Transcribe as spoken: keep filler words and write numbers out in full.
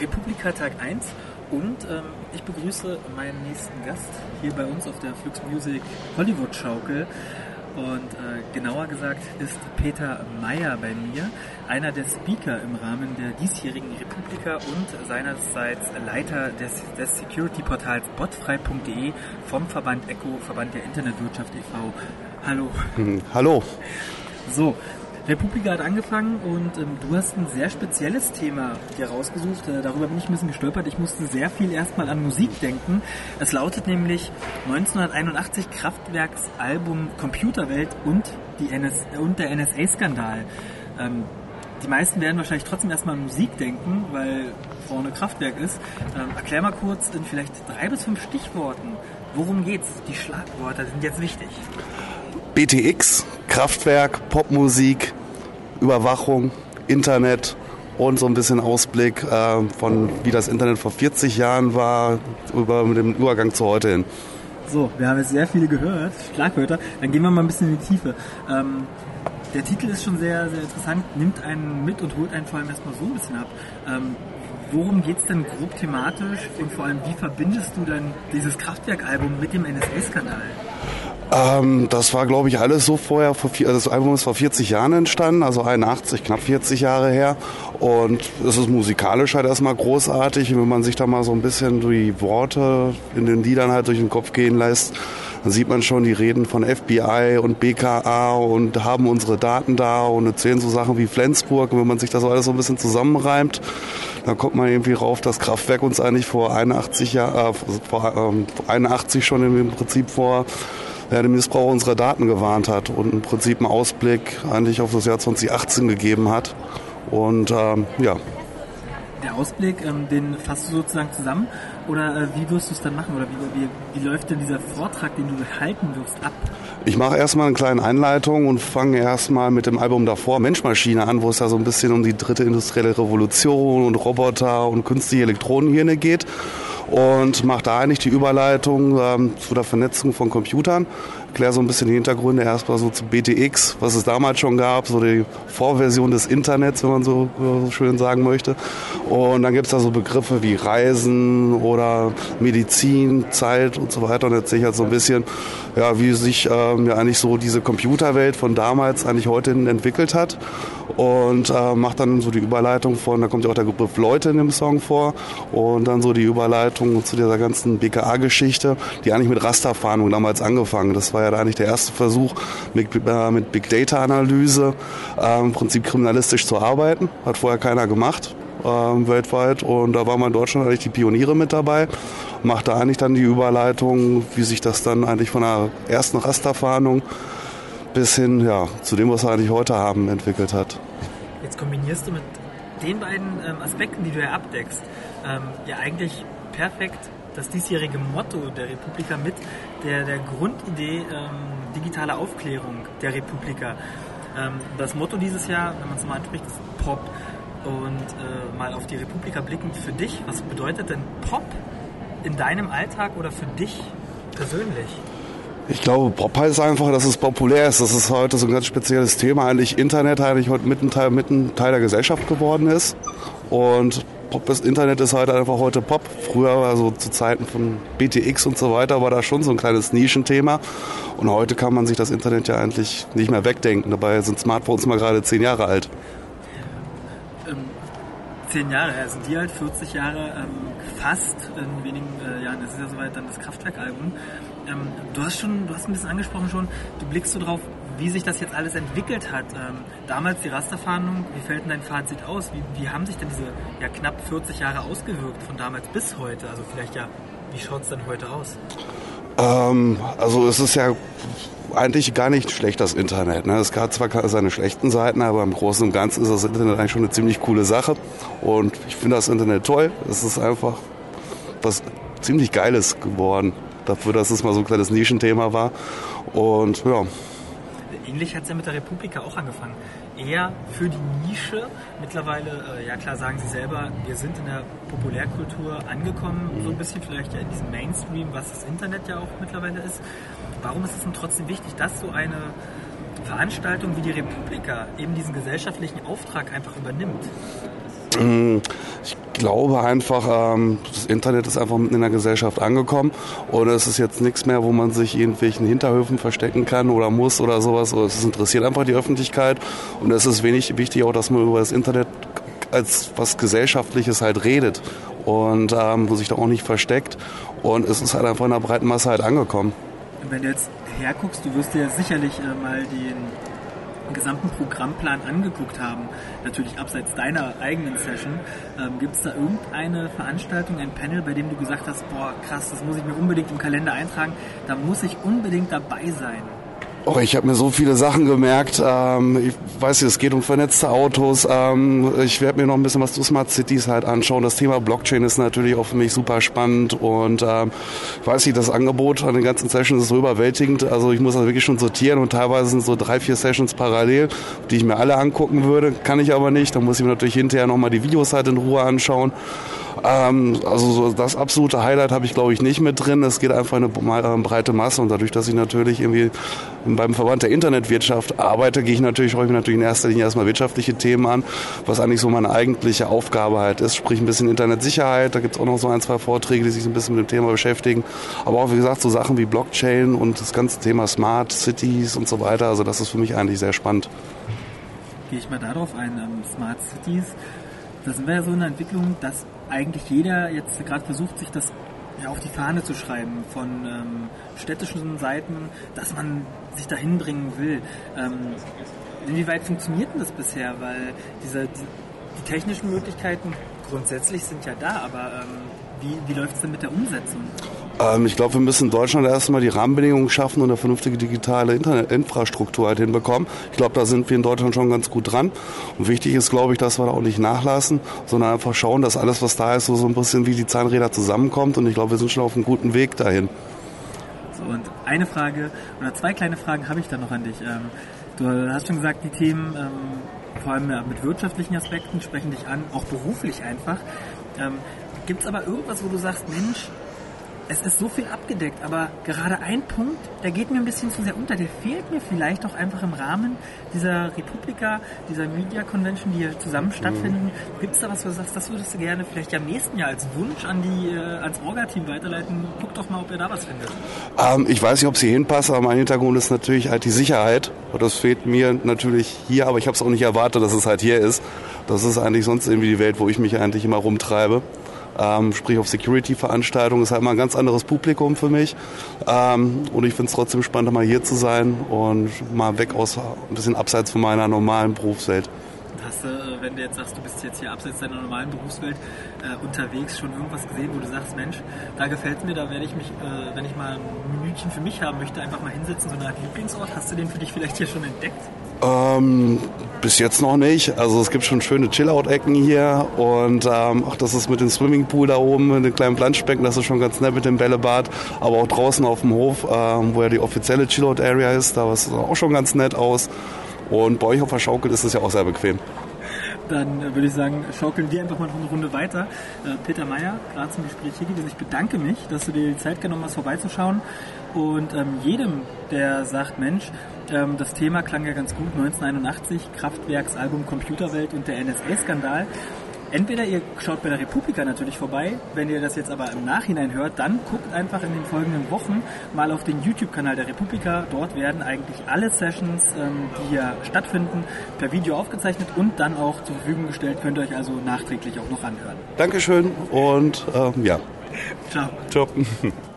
Republika Tag eins und ähm, ich begrüße meinen nächsten Gast hier bei uns auf der Flux Music Hollywood Schaukel. Und äh, genauer gesagt ist Peter Meyer bei mir, einer der Speaker im Rahmen der diesjährigen Republika und seinerseits Leiter des, des Security-Portals botfrei punkt de vom Verband ECHO, Verband der Internetwirtschaft e V Hallo. Hm, hallo. So, Republika hat angefangen und ähm, du hast ein sehr spezielles Thema hier rausgesucht. Äh, darüber bin ich ein bisschen gestolpert. Ich musste sehr viel erstmal an Musik denken. Es lautet nämlich neunzehnhunderteinundachtzig Kraftwerksalbum Computerwelt und, die N S- und der N S A-Skandal. Ähm, die meisten werden wahrscheinlich trotzdem erstmal an Musik denken, weil vorne Kraftwerk ist. Ähm, erklär mal kurz in vielleicht drei bis fünf Stichworten, worum geht's? Die Schlagworte sind jetzt wichtig. B T X, Kraftwerk, Popmusik, Überwachung, Internet und so ein bisschen Ausblick äh, von wie das Internet vor vierzig Jahren war, über mit dem Übergang zu heute hin. So, wir haben jetzt sehr viele gehört, Schlagwörter. Dann gehen wir mal ein bisschen in die Tiefe. Ähm, der Titel ist schon sehr, sehr interessant, nimmt einen mit und holt einen vor allem erstmal so ein bisschen ab. Ähm, worum geht's denn grob thematisch und vor allem, wie verbindest du dann dieses Kraftwerk-Album mit dem N S A-Skandal? Ähm, das war, glaube ich, alles so vorher, vor vier, also das Album ist vor vierzig Jahren entstanden, also einundachtzig, knapp vierzig Jahre her. Und es ist musikalisch halt erstmal großartig. Wenn man sich da mal so ein bisschen die Worte in den Liedern halt durch den Kopf gehen lässt, dann sieht man schon, die reden von F B I und B K A und haben unsere Daten da und erzählen so Sachen wie Flensburg. Und wenn man sich das alles so ein bisschen zusammenreimt, dann kommt man irgendwie rauf, dass Kraftwerk uns eigentlich vor einundachtzig, Jahr, äh, vor, ähm, einundachtzig schon im Prinzip vor ja, den Missbrauch unserer Daten gewarnt hat und im Prinzip einen Ausblick eigentlich auf das Jahr zwanzig achtzehn gegeben hat. Und ähm, ja. Der Ausblick, ähm, den fasst du sozusagen zusammen oder äh, wie wirst du es dann machen oder wie, wie, wie läuft denn dieser Vortrag, den du halten wirst, ab? Ich mache erstmal eine kleine Einleitung und fange erstmal mit dem Album davor, Mensch-Maschine, an, wo es ja so ein bisschen um die dritte industrielle Revolution und Roboter und künstliche Elektronenhirne geht. Und mache da eigentlich die Überleitung ähm, zu der Vernetzung von Computern. Erkläre so ein bisschen die Hintergründe erstmal so zu B T X, was es damals schon gab, so die Vorversion des Internets, wenn man so, so schön sagen möchte. Und dann gibt es da so Begriffe wie Reisen oder Medizin, Zeit und so weiter. Und erzähle ich halt so ein bisschen, ja, wie sich ähm, ja eigentlich so diese Computerwelt von damals eigentlich heute entwickelt hat. Und äh, macht dann so die Überleitung von, da kommt ja auch der Begriff Leute in dem Song vor. Und dann so die Überleitung zu dieser ganzen B K A-Geschichte, die eigentlich mit Rasterfahndung damals angefangen. Das war ja eigentlich der erste Versuch, mit, äh, mit Big Data-Analyse äh, im Prinzip kriminalistisch zu arbeiten. Hat vorher keiner gemacht, äh, weltweit. Und da war man in Deutschland eigentlich die Pioniere mit dabei. Macht da eigentlich dann die Überleitung, wie sich das dann eigentlich von der ersten Rasterfahndung bis hin ja, zu dem, was wir eigentlich heute haben, entwickelt hat. Jetzt kombinierst du mit den beiden ähm, Aspekten, die du ja abdeckst, ähm, ja eigentlich perfekt das diesjährige Motto der Republika mit der, der Grundidee ähm, digitale Aufklärung der Republika. Ähm, das Motto dieses Jahr, wenn man es mal anspricht, ist Pop. Und äh, mal auf die Republika blickend für dich, was bedeutet denn Pop in deinem Alltag oder für dich persönlich? Ich glaube, Pop heißt einfach, dass es populär ist. Das ist heute so ein ganz spezielles Thema. Eigentlich Internet eigentlich heute mitten Teil, mitten Teil der Gesellschaft geworden ist. Und Pop, das Internet ist halt einfach heute Pop. Früher, also zu Zeiten von B T X und so weiter, war da schon so ein kleines Nischenthema. Und heute kann man sich das Internet ja eigentlich nicht mehr wegdenken. Dabei sind Smartphones mal gerade zehn Jahre alt. Ähm, zehn Jahre, ja, sind die halt vierzig Jahre ähm, fast in wenigen äh, Jahren. Das ist ja soweit dann das Kraftwerk-Album. Ähm, du hast schon, du hast ein bisschen angesprochen schon, du blickst so drauf, wie sich das jetzt alles entwickelt hat. Ähm, damals die Rasterfahndung, wie fällt denn dein Fazit aus? Wie, wie haben sich denn diese ja, knapp vierzig Jahre ausgewirkt von damals bis heute? Also vielleicht ja, wie schaut es denn heute aus? Ähm, also es ist ja eigentlich gar nicht schlecht, das Internet. Ne? Es hat zwar seine schlechten Seiten, aber im Großen und Ganzen ist das Internet eigentlich schon eine ziemlich coole Sache. Und ich finde das Internet toll. Es ist einfach was ziemlich Geiles geworden. Dafür, dass es mal so ein kleines Nischenthema war. Und ja. Ähnlich hat es ja mit der Republika auch angefangen. Eher für die Nische. Mittlerweile, äh, ja klar, sagen Sie selber, wir sind in der Populärkultur angekommen, so ein bisschen vielleicht ja in diesem Mainstream, was das Internet ja auch mittlerweile ist. Warum ist es denn trotzdem wichtig, dass so eine Veranstaltung wie die Republika eben diesen gesellschaftlichen Auftrag einfach übernimmt? Ich glaube einfach, ähm, das Internet ist einfach mitten in der Gesellschaft angekommen und es ist jetzt nichts mehr, wo man sich in irgendwelchen Hinterhöfen verstecken kann oder muss oder sowas. Es interessiert einfach die Öffentlichkeit und es ist wenig wichtig auch, dass man über das Internet als was Gesellschaftliches halt redet und ähm, wo sich da auch nicht versteckt und es ist halt einfach in der breiten Masse halt angekommen. Wenn du jetzt herguckst, du wirst dir sicherlich äh, mal den gesamten Programmplan angeguckt haben, natürlich abseits deiner eigenen Session. Ähm, gibt es da irgendeine Veranstaltung, ein Panel, bei dem du gesagt hast, boah krass, das muss ich mir unbedingt im Kalender eintragen, da muss ich unbedingt dabei sein? Oh, ich habe mir so viele Sachen gemerkt. Ähm, ich weiß nicht, es geht um vernetzte Autos. Ähm, ich werde mir noch ein bisschen was zu Smart Cities halt anschauen. Das Thema Blockchain ist natürlich auch für mich super spannend und ähm, ich weiß nicht, das Angebot an den ganzen Sessions ist so überwältigend. Also ich muss das wirklich schon sortieren und teilweise sind so drei, vier Sessions parallel, die ich mir alle angucken würde. Kann ich aber nicht. Dann muss ich mir natürlich hinterher nochmal die Videos halt in Ruhe anschauen. Ähm, also so das absolute Highlight habe ich, glaube ich, nicht mit drin. Es geht einfach in eine breite Masse und dadurch, dass ich natürlich irgendwie beim Verband der Internetwirtschaft arbeite, gehe ich natürlich, schaue ich mir natürlich in erster Linie erstmal wirtschaftliche Themen an, was eigentlich so meine eigentliche Aufgabe halt ist, sprich ein bisschen Internetsicherheit. Da gibt es auch noch so ein, zwei Vorträge, die sich ein bisschen mit dem Thema beschäftigen. Aber auch, wie gesagt, so Sachen wie Blockchain und das ganze Thema Smart Cities und so weiter. Also das ist für mich eigentlich sehr spannend. Gehe ich mal darauf ein, ähm, Smart Cities. Da sind wir ja so in der Entwicklung, dass eigentlich jeder jetzt gerade versucht, sich das ja, auf die Fahne zu schreiben von ähm, städtischen Seiten, dass man sich dahin bringen will. Ähm, inwieweit funktioniert denn das bisher? Weil diese, die, die technischen Möglichkeiten grundsätzlich sind ja da, aber ähm, wie, wie läuft es denn mit der Umsetzung? Ähm, ich glaube, wir müssen in Deutschland erstmal die Rahmenbedingungen schaffen und eine vernünftige digitale Internetinfrastruktur halt hinbekommen. Ich glaube, da sind wir in Deutschland schon ganz gut dran. Und wichtig ist, glaube ich, dass wir da auch nicht nachlassen, sondern einfach schauen, dass alles, was da ist, so, so ein bisschen wie die Zahnräder zusammenkommt. Und ich glaube, wir sind schon auf einem guten Weg dahin. So, und eine Frage oder zwei kleine Fragen habe ich dann noch an dich. Ähm, du hast schon gesagt, die Themen, ähm, vor allem ja, mit wirtschaftlichen Aspekten, sprechen dich an, auch beruflich einfach. Ähm, Gibt es aber irgendwas, wo du sagst, Mensch, es ist so viel abgedeckt, aber gerade ein Punkt, der geht mir ein bisschen zu sehr unter, der fehlt mir vielleicht auch einfach im Rahmen dieser Republika, dieser Media Convention, die hier zusammen stattfinden. Mhm. Gibt es da was, wo du sagst, das würdest du gerne vielleicht ja im nächsten Jahr als Wunsch an die, äh, ans Orga-Team weiterleiten? Guck doch mal, ob ihr da was findet. Ähm, ich weiß nicht, ob sie hinpasst, aber mein Hintergrund ist natürlich halt die Sicherheit. Und das fehlt mir natürlich hier, aber ich habe es auch nicht erwartet, dass es halt hier ist. Das ist eigentlich sonst irgendwie die Welt, wo ich mich eigentlich immer rumtreibe. Ähm, sprich auf Security-Veranstaltungen ist halt mal ein ganz anderes Publikum für mich. Ähm, und ich finde es trotzdem spannend, mal hier zu sein und mal weg aus, ein bisschen abseits von meiner normalen Berufswelt. Hast du, wenn du jetzt sagst, du bist jetzt hier abseits deiner normalen Berufswelt äh, unterwegs, schon irgendwas gesehen, wo du sagst, Mensch, da gefällt mir, da werde ich mich, äh, wenn ich mal ein Minütchen für mich haben möchte, einfach mal hinsetzen, so eine Art Lieblingsort. Hast du den für dich vielleicht hier schon entdeckt? Ähm, bis jetzt noch nicht. Also es gibt schon schöne Chill-Out-Ecken hier und ähm, auch das ist mit dem Swimmingpool da oben, mit dem kleinen Planschbecken, das ist schon ganz nett mit dem Bällebad, aber auch draußen auf dem Hof, ähm, wo ja die offizielle Chill-Out-Area ist, da sieht es auch schon ganz nett aus und bei euch auf der Schaukel ist es ja auch sehr bequem. Dann äh, würde ich sagen, schaukeln wir einfach mal noch eine Runde weiter. Äh, Peter Meyer, gerade zum Gespräch hier gewesen. Ich bedanke mich, dass du dir die Zeit genommen hast, vorbeizuschauen. Und ähm, jedem, der sagt, Mensch, ähm, das Thema klang ja ganz gut, neunzehnhunderteinundachtzig, Kraftwerksalbum Computerwelt und der N S A-Skandal. Entweder ihr schaut bei der Republika natürlich vorbei, wenn ihr das jetzt aber im Nachhinein hört, dann guckt einfach in den folgenden Wochen mal auf den YouTube-Kanal der Republika. Dort werden eigentlich alle Sessions, ähm, die hier stattfinden, per Video aufgezeichnet und dann auch zur Verfügung gestellt. Könnt ihr euch also nachträglich auch noch anhören. Dankeschön und ähm, ja. Ciao. Ciao.